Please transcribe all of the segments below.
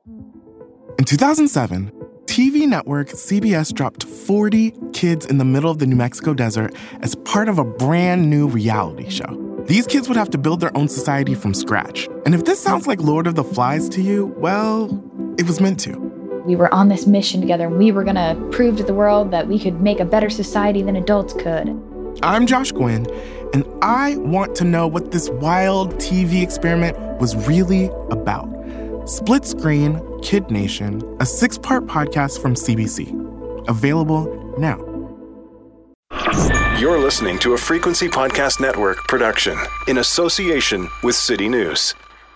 In 2007, TV network CBS dropped 40 kids in the middle of the New Mexico desert as part of a brand new reality show. These kids would have to build their own society from scratch. And if this sounds like Lord of the Flies to you, well, it was meant to. We were on this mission together, and we were going to prove to the world that we could make a better society than adults could. I'm Josh Gwynn, and I want to know what this wild TV experiment was really about. Split Screen, Kid Nation, a 6-part podcast from CBC. Available now. You're listening to a Frequency Podcast Network production in association with City News.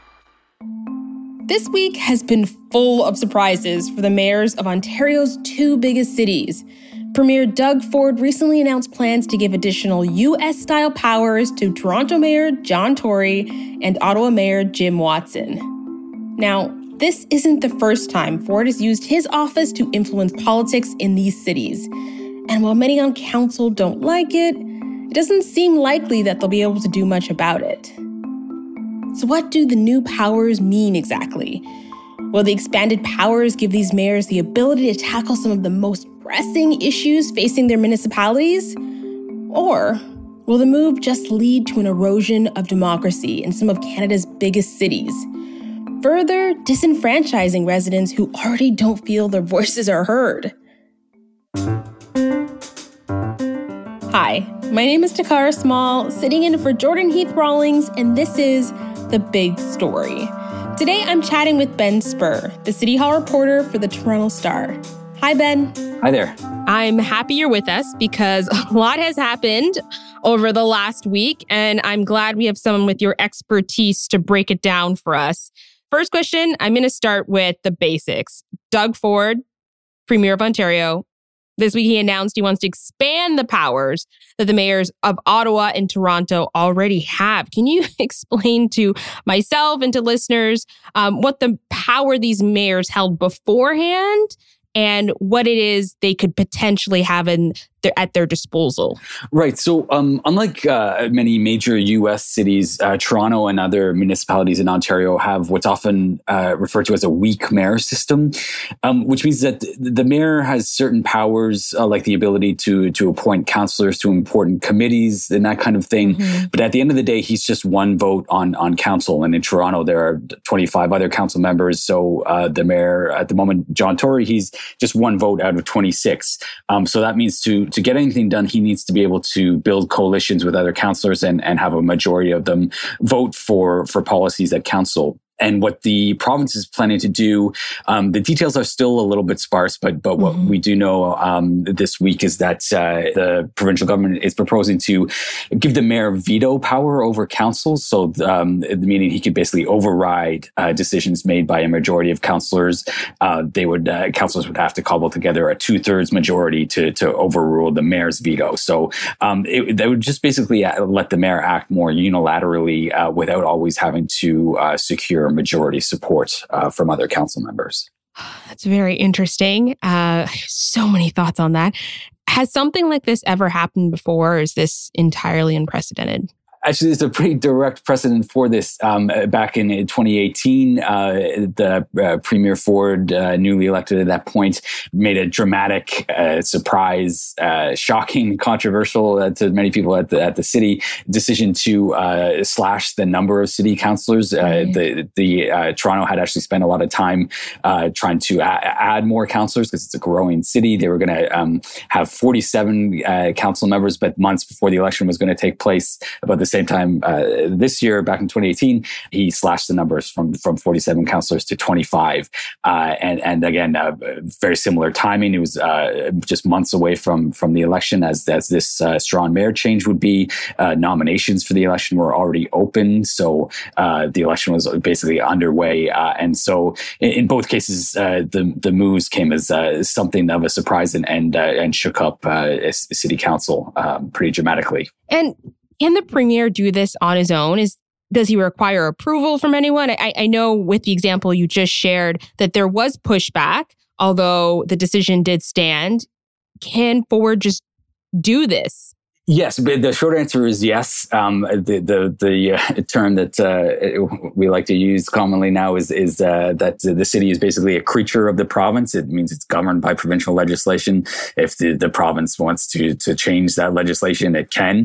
This week has been full of surprises for the mayors of Ontario's 2 biggest cities. Premier Doug Ford recently announced plans to give additional U.S.-style powers to Toronto Mayor John Tory and Ottawa Mayor Jim Watson. Now, this isn't the first time Ford has used his office to influence politics in these cities. And while many on council don't like it, it doesn't seem likely that they'll be able to do much about it. So what do the new powers mean exactly? Will the expanded powers give these mayors the ability to tackle some of the most pressing issues facing their municipalities? Or will the move just lead to an erosion of democracy in some of Canada's biggest cities, further disenfranchising residents who already don't feel their voices are heard? Hi, my name is Takara Small, sitting in for Jordan Heath Rawlings, and this is The Big Story. Today, I'm chatting with Ben Spur, the City Hall reporter for the Toronto Star. Hi, Ben. Hi there. I'm happy you're with us because a lot has happened over the last week, and I'm glad we have someone with your expertise to break it down for us. First question, I'm going to start with the basics. Doug Ford, Premier of Ontario, this week he announced he wants to expand the powers that the mayors of Ottawa and Toronto already have. Can you explain to myself and to listeners what the power these mayors held beforehand and what it is they could potentially have at their disposal? Right. So unlike many major U.S. cities, Toronto and other municipalities in Ontario have what's often referred to as a weak mayor system, which means that the mayor has certain powers, like the ability to appoint councillors to important committees and that kind of thing. Mm-hmm. But at the end of the day, he's just one vote on council. And in Toronto, there are 25 other council members. So the mayor at the moment, John Tory, he's just one vote out of 26. So that means to get anything done, he needs to be able to build coalitions with other councillors and have a majority of them vote for policies at council. And what the province is planning to do, the details are still a little bit sparse, but what we do know this week is that the provincial government is proposing to give the mayor veto power over council. So meaning he could basically override decisions made by a majority of councillors. Councillors would have to cobble together a 2/3 majority to overrule the mayor's veto. So they would just basically let the mayor act more unilaterally without always having to secure majority support from other council members. That's very interesting. So many thoughts on that. Has something like this ever happened before, or is this entirely unprecedented? Actually, there's a pretty direct precedent for this. Back in 2018, the Premier Ford, newly elected at that point, made a dramatic, surprise, shocking, controversial to many people at the city decision to slash the number of city councillors. The Toronto had actually spent a lot of time trying to add more councillors because it's a growing city. They were going to have 47 council members, but months before the election was going to take place, about the same time this year, back in 2018, he slashed the numbers from 47 councillors to 25. And again, very similar timing. It was just months away from the election as this strong mayor change would be. Nominations for the election were already open. So the election was basically underway. And so in both cases, the moves came as something of a surprise and shook up city council pretty dramatically. And can the premier do this on his own? Does he require approval from anyone? I know with the example you just shared that there was pushback, although the decision did stand. Can Ford just do this? Yes, but the short answer is yes. The term that we like to use commonly now is that the city is basically a creature of the province. It means it's governed by provincial legislation. If the province wants to change that legislation, it can.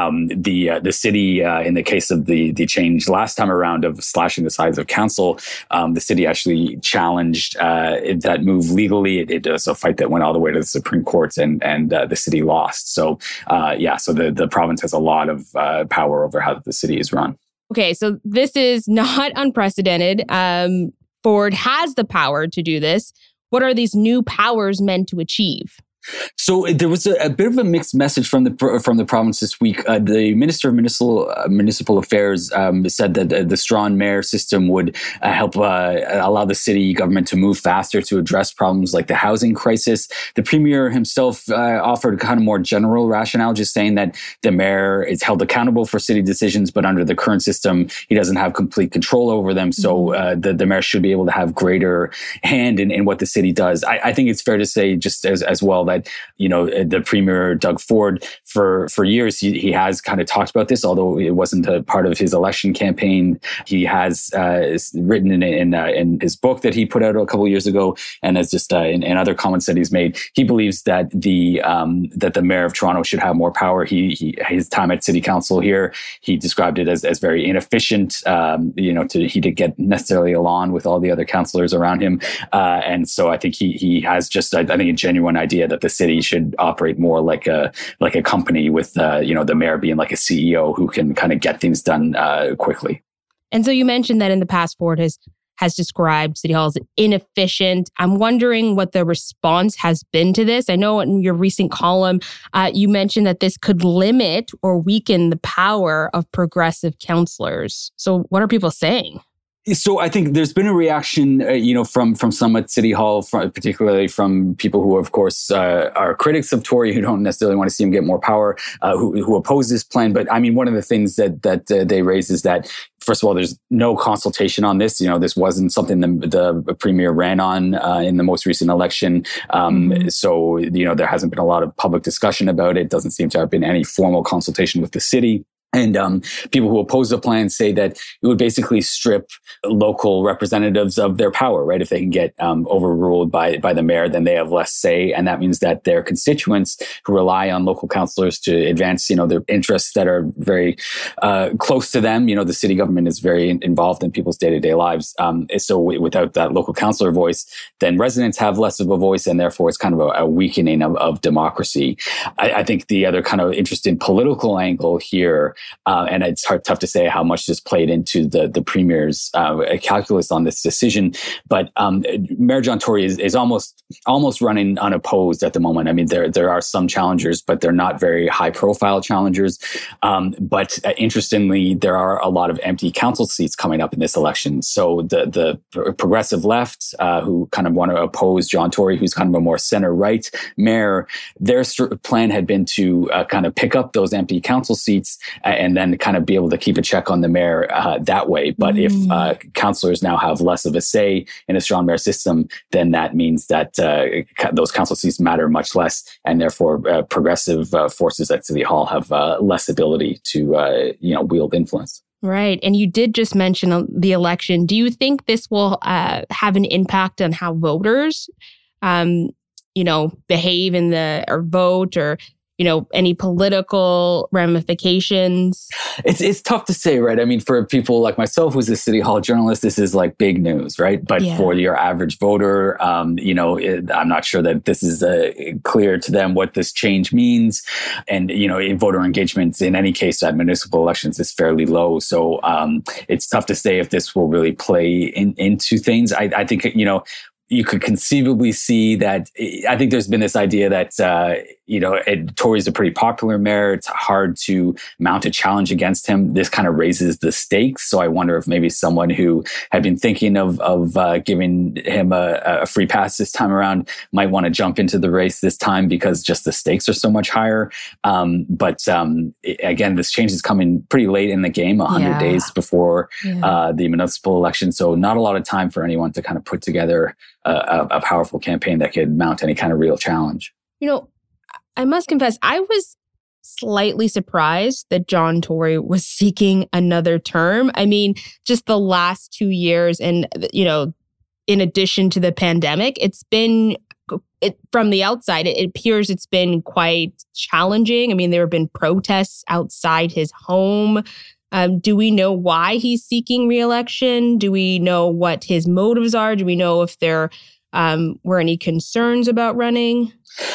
The city, in the case of the change last time around of slashing the size of council, the city actually challenged that move legally. It was a fight that went all the way to the Supreme Court, and the city lost. So so the province has a lot of power over how the city is run. Okay, so this is not unprecedented. Ford has the power to do this. What are these new powers meant to achieve? So there was a bit of a mixed message from the province this week. The Minister of Municipal Affairs said that the Strachan mayor system would help allow the city government to move faster to address problems like the housing crisis. The premier himself offered kind of more general rationale, just saying that the mayor is held accountable for city decisions, but under the current system, he doesn't have complete control over them. So the mayor should be able to have greater hand in what the city does. I think it's fair to say just as well that, the Premier, Doug Ford, for years, he has kind of talked about this, although it wasn't a part of his election campaign. He has written in his book that he put out a couple of years ago, and as just in other comments that he's made, he believes that the mayor of Toronto should have more power. His time at city council here, he described it as very inefficient. He didn't get necessarily along with all the other councillors around him, and so I think he has just a genuine idea that the city should operate more like a company with the mayor being like a CEO who can kind of get things done quickly. And so you mentioned that in the past, Ford has described City Hall as inefficient. I'm wondering what the response has been to this. I know in your recent column, you mentioned that this could limit or weaken the power of progressive councillors. So what are people saying? So I think there's been a reaction, from some at City Hall, particularly from people who, of course, are critics of Tory, who don't necessarily want to see him get more power, who oppose this plan. But I mean, one of the things that they raise is that, first of all, there's no consultation on this. This wasn't something the premier ran on in the most recent election. So, there hasn't been a lot of public discussion about it. Doesn't seem to have been any formal consultation with the city. And people who oppose the plan say that it would basically strip local representatives of their power, right? If they can get overruled by the mayor, then they have less say. And that means that their constituents who rely on local councillors to advance, their interests that are very close to them, the city government is very involved in people's day-to-day lives. So without that local councillor voice, then residents have less of a voice, and therefore it's kind of a weakening of democracy. I think the other kind of interesting political angle here, and it's tough to say how much this played into the premier's calculus on this decision. But Mayor John Tory is almost running unopposed at the moment. I mean, there are some challengers, but they're not very high-profile challengers. But interestingly, there are a lot of empty council seats coming up in this election. So the progressive left, who kind of want to oppose John Tory, who's kind of a more center-right mayor, their plan had been to kind of pick up those empty council seats and then kind of be able to keep a check on the mayor that way. But if councillors now have less of a say in a strong mayor system, then that means that those council seats matter much less, and therefore progressive forces at City Hall have less ability to wield influence. Right. And you did just mention the election. Do you think this will have an impact on how voters, behave or vote, or any political ramifications? It's tough to say, right? I mean, for people like myself, who's a City Hall journalist, this is like big news, right? But for your average voter, I'm not sure that this is clear to them what this change means. And, in voter engagement, in any case, at municipal elections is fairly low. So it's tough to say if this will really play into things. I think, you could conceivably see that. I think there's been this idea that, Tory's a pretty popular mayor. It's hard to mount a challenge against him. This kind of raises the stakes. So I wonder if maybe someone who had been thinking of giving him a free pass this time around might want to jump into the race this time because just the stakes are so much higher. But again, this change is coming pretty late in the game, 100 days before the municipal election. So not a lot of time for anyone to kind of put together a powerful campaign that could mount any kind of real challenge. I must confess, I was slightly surprised that John Tory was seeking another term. I mean, just the last 2 years and, in addition to the pandemic, from the outside, it appears it's been quite challenging. I mean, there have been protests outside his home. Do we know why he's seeking re-election? Do we know what his motives are? Do we know if there were any concerns about running?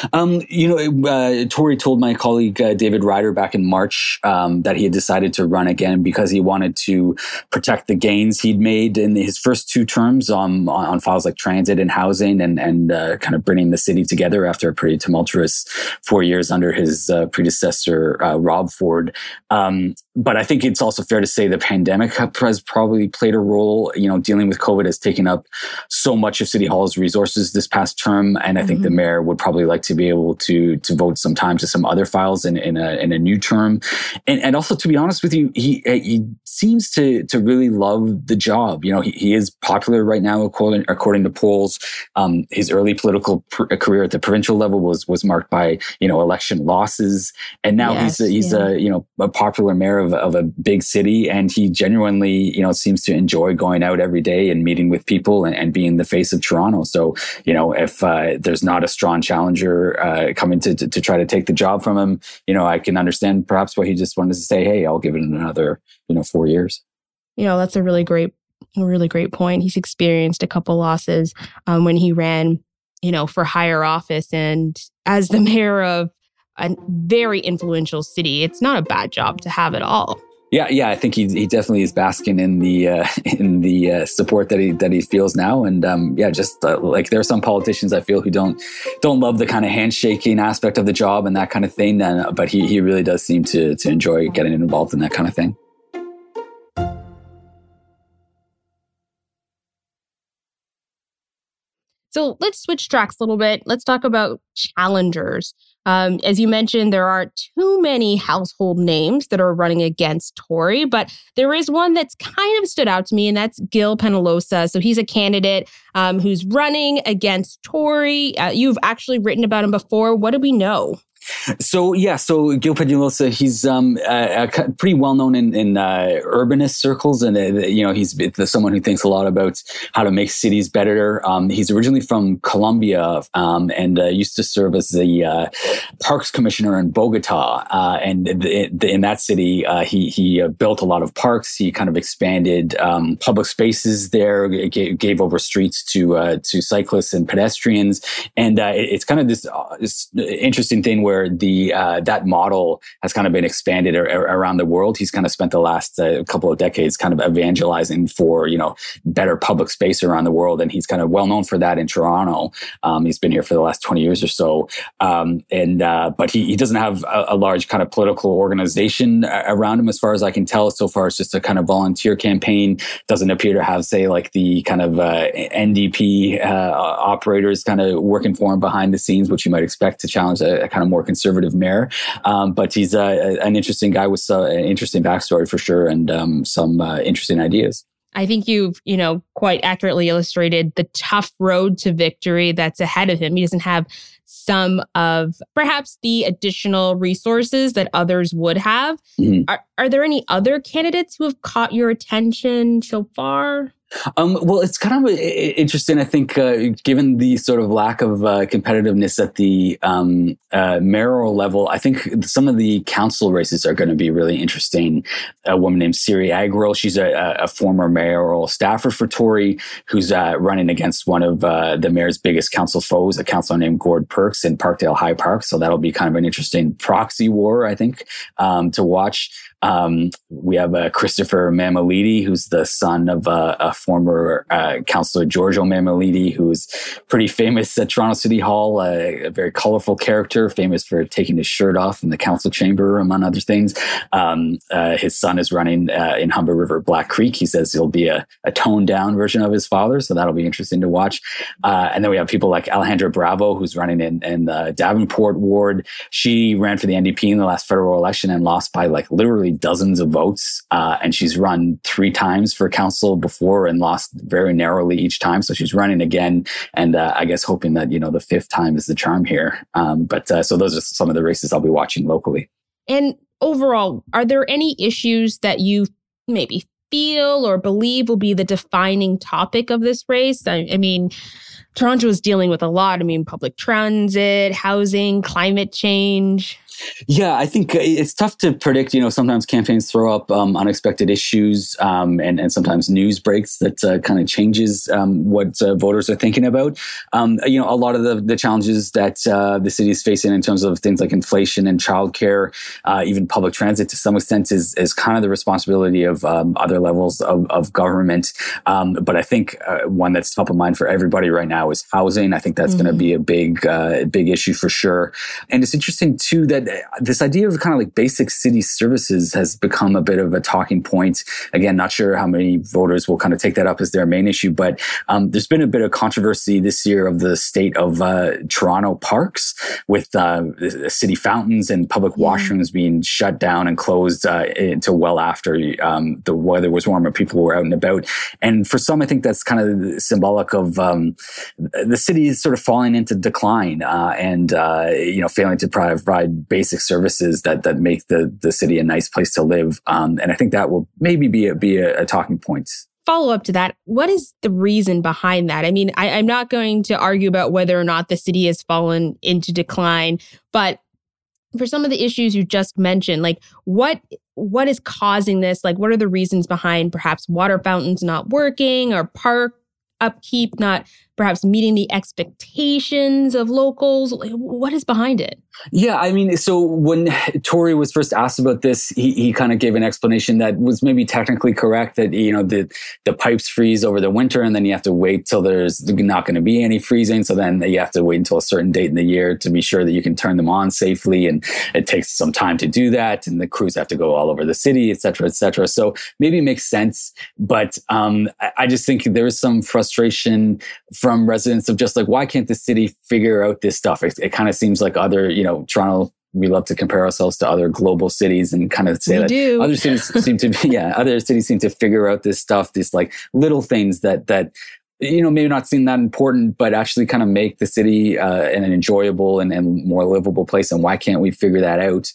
Tory told my colleague David Ryder back in March that he had decided to run again because he wanted to protect the gains he'd made in his first 2 terms on files like transit and housing and kind of bringing the city together after a pretty tumultuous 4 years under his predecessor, Rob Ford. But I think it's also fair to say the pandemic has probably played a role. Dealing with COVID has taken up so much of City Hall's resources this past term, and I think the mayor would probably like to be able to vote some time to some other files in a new term, and also, to be honest with you, he seems to really love the job. He is popular right now according to polls. His early political career at the provincial level was marked by election losses, and now he's a popular mayor of a big city, and he genuinely seems to enjoy going out every day and meeting with people and being the face of Toronto. So if there's not a strong challenger coming to try to take the job from him, I can understand perhaps why he just wanted to say, hey, I'll give it another 4 years. That's a really great point. He's experienced a couple losses when he ran for higher office, and as the mayor of a very influential city, it's not a bad job to have at all. Yeah, I think he definitely is basking in the support that he feels now, and like there are some politicians I feel who don't love the kind of handshaking aspect of the job and that kind of thing, but he really does seem to enjoy getting involved in that kind of thing. So let's switch tracks a little bit. Let's talk about challengers. As you mentioned, there aren't too many household names that are running against Tory, but there is one that's kind of stood out to me, and that's Gil Penalosa. So he's a candidate who's running against Tory. You've actually written about him before. What do we know? So Gil Penalosa, he's pretty well known in urbanist circles, and he's someone who thinks a lot about how to make cities better. He's originally from Colombia and used to serve as the parks commissioner in Bogota, and in that city, he built a lot of parks. He kind of expanded public spaces there, gave over streets to cyclists and pedestrians, and it's kind of this interesting thing where that model has kind of been expanded around the world. He's kind of spent the last couple of decades kind of evangelizing for, better public space around the world. And he's kind of well known for that in Toronto. He's been here for the last 20 years or so. But he doesn't have a large kind of political organization around him, as far as I can tell. So far, it's just a kind of volunteer campaign. Doesn't appear to have, say, like the kind of NDP operators kind of working for him behind the scenes, which you might expect to challenge a kind of more conservative mayor. But he's an interesting guy with an interesting backstory for sure, and some interesting ideas. I think you've, quite accurately illustrated the tough road to victory that's ahead of him. He doesn't have some of perhaps the additional resources that others would have. Mm-hmm. Are there any other candidates who have caught your attention so far? Well, it's kind of interesting, I think, given the sort of lack of competitiveness at the mayoral level. I think some of the council races are going to be really interesting. A woman named Siri Agro, she's a former mayoral staffer for Tory, who's running against one of the mayor's biggest council foes, a councillor named Gord Perks in Parkdale High Park. So that'll be kind of an interesting proxy war, I think, to watch. We have Christopher Mammoliti, who's the son of a former councillor, Giorgio Mammoliti, who's pretty famous at Toronto City Hall, a very colorful character, famous for taking his shirt off in the council chamber, among other things. His son is running in Humber River Black Creek. He says he'll be a toned down version of his father, so that'll be interesting to watch. And then we have people like Alejandra Bravo, who's running in the Davenport ward. She ran for the NDP in the last federal election and lost by literally dozens of votes. And she's run 3 times for council before and lost very narrowly each time. So she's running again. And I guess hoping that, the 5th time is the charm here. So those are some of the races I'll be watching locally. And overall, are there any issues that you maybe feel or believe will be the defining topic of this race? I mean, Toronto is dealing with a lot. I mean, public transit, housing, climate change. Yeah, I think it's tough to predict. Sometimes campaigns throw up unexpected issues and sometimes news breaks that kind of changes what voters are thinking about. A lot of the challenges that the city is facing in terms of things like inflation and childcare, even public transit to some extent is kind of the responsibility of other levels of government. But I think one that's top of mind for everybody right now is housing. I think that's going to be a big issue for sure. And it's interesting too that this idea of kind of like basic city services has become a bit of a talking point. Again, not sure how many voters will kind of take that up as their main issue, but there's been a bit of controversy this year of the state of Toronto parks with city fountains and public washrooms being shut down and closed until well after the weather was warmer, people were out and about. And for some, I think that's kind of symbolic of the city is sort of falling into decline and failing to provide basic services that make the city a nice place to live. And I think that will maybe be a talking point. Follow up to that, what is the reason behind that? I mean, I'm not going to argue about whether or not the city has fallen into decline, but for some of the issues you just mentioned, like what is causing this? Like, what are the reasons behind perhaps water fountains not working or park upkeep not perhaps meeting the expectations of locals? What is behind it? Yeah, I mean, so when Tory was first asked about this, he kind of gave an explanation that was maybe technically correct, that, the pipes freeze over the winter and then you have to wait till there's not going to be any freezing. So then you have to wait until a certain date in the year to be sure that you can turn them on safely. And it takes some time to do that. And the crews have to go all over the city, et cetera, et cetera. So maybe it makes sense. But I just think there is some frustration from residents of just like, why can't the city figure out this stuff? It kind of seems like other, Toronto, we love to compare ourselves to other global cities and kind of say other cities seem to figure out this stuff, these like little things that maybe not seem that important, but actually kind of make the city an enjoyable and more livable place. And why can't we figure that out?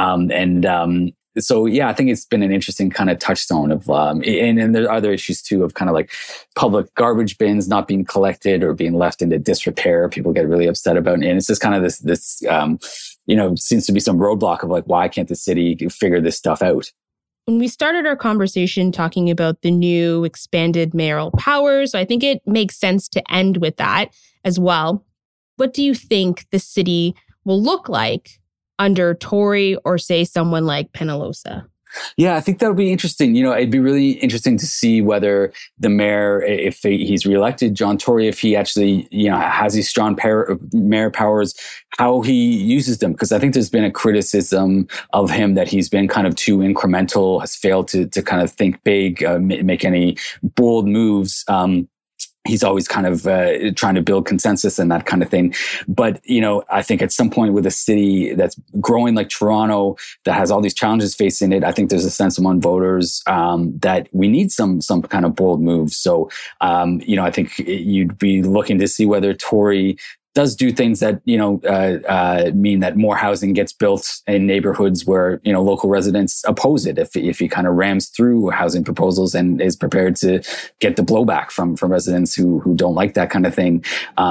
So, yeah, I think it's been an interesting kind of touchstone of, and there are other issues too of kind of like public garbage bins not being collected or being left into disrepair. People get really upset about it. And it's just kind of this seems to be some roadblock of like, why can't the city figure this stuff out? When we started our conversation talking about the new expanded mayoral powers, so I think it makes sense to end with that as well. What do you think the city will look like under Tory or say someone like Penalosa? Yeah, I think that would be interesting. It'd be really interesting to see whether the mayor, if he's reelected, John Tory, if he actually, has these strong mayor powers, how he uses them. Because I think there's been a criticism of him that he's been kind of too incremental, has failed to kind of think big, make any bold moves. He's always kind of trying to build consensus and that kind of thing. But, I think at some point with a city that's growing like Toronto, that has all these challenges facing it, I think there's a sense among voters that we need some kind of bold moves. So, I think you'd be looking to see whether Tory does do things that, mean that more housing gets built in neighborhoods where, local residents oppose it. If he kind of rams through housing proposals and is prepared to get the blowback from residents who don't like that kind of thing.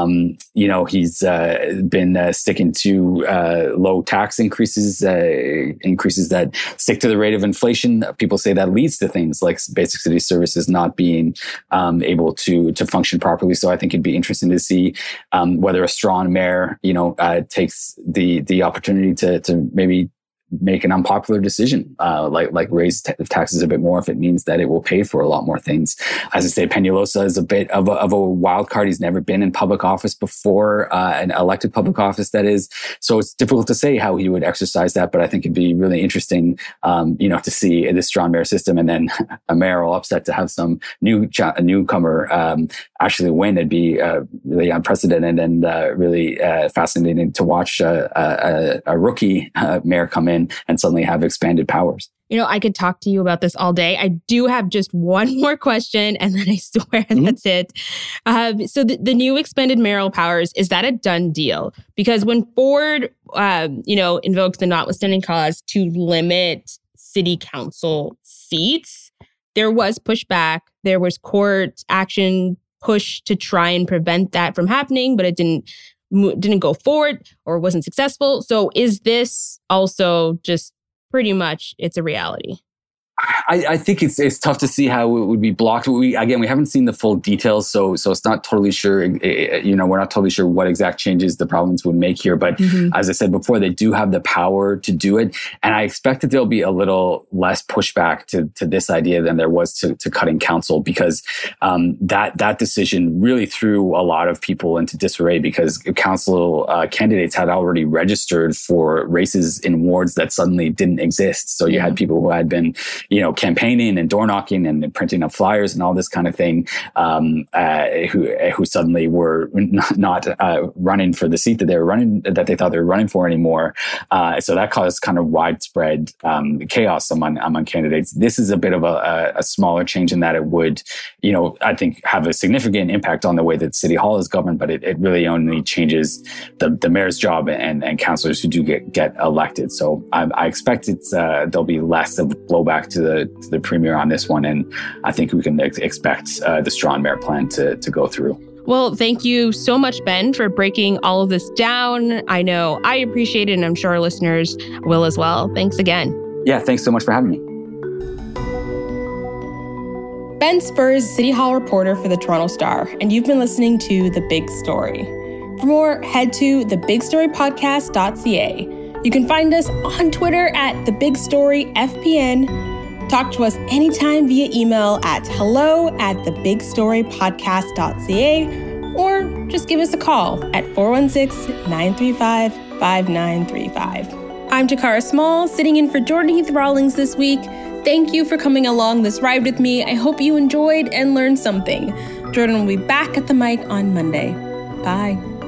He's been sticking to low tax increases that stick to the rate of inflation. People say that leads to things like basic city services not being able to function properly. So I think it'd be interesting to see whether a strong mayor, takes the opportunity to maybe make an unpopular decision, like raise taxes a bit more if it means that it will pay for a lot more things. As I say, Penalosa is a bit of a wild card. He's never been in public office before, an elected public office, that is. So it's difficult to say how he would exercise that, but I think it'd be really interesting, to see this strong mayor system and then a mayoral upset to have some newcomer actually win. It'd be really unprecedented and really fascinating to watch a rookie mayor come in and suddenly have expanded powers. I could talk to you about this all day. I do have just one more question, and then I swear that's it. So the new expanded mayoral powers, is that a done deal? Because when Ford, invoked the notwithstanding clause to limit city council seats, there was pushback. There was court action push to try and prevent that from happening, but it didn't go forward or wasn't successful. So is this also just pretty much it's a reality? I think it's tough to see how it would be blocked. We haven't seen the full details, so it's not totally sure. We're not totally sure what exact changes the province would make here. But as I said before, they do have the power to do it, and I expect that there'll be a little less pushback to this idea than there was to cutting council, because that decision really threw a lot of people into disarray, because council candidates had already registered for races in wards that suddenly didn't exist. So you had people who had been campaigning and door knocking and printing up flyers and all this kind of thing, who suddenly were not running for the seat that they thought they were running for anymore. So that caused kind of widespread chaos among candidates. This is a bit of a smaller change in that it would, I think, have a significant impact on the way that City Hall is governed, but it really only changes the mayor's job and councillors who do get elected. So I expect there'll be less of blowback to the premier on this one, and I think we can expect the Strachan mayor plan to go through. Well, thank you so much, Ben, for breaking all of this down. I know I appreciate it, and I'm sure our listeners will as well. Thanks again. Yeah, thanks so much for having me. Ben Spurs, City Hall reporter for the Toronto Star, and you've been listening to The Big Story. For more, head to thebigstorypodcast.ca. You can find us on Twitter at TheBigStoryFPN. Talk to us anytime via email at hello@thebigstorypodcast.ca, or just give us a call at 416-935-5935. I'm Takara Small, sitting in for Jordan Heath Rawlings this week. Thank you for coming along this ride with me. I hope you enjoyed and learned something. Jordan will be back at the mic on Monday. Bye.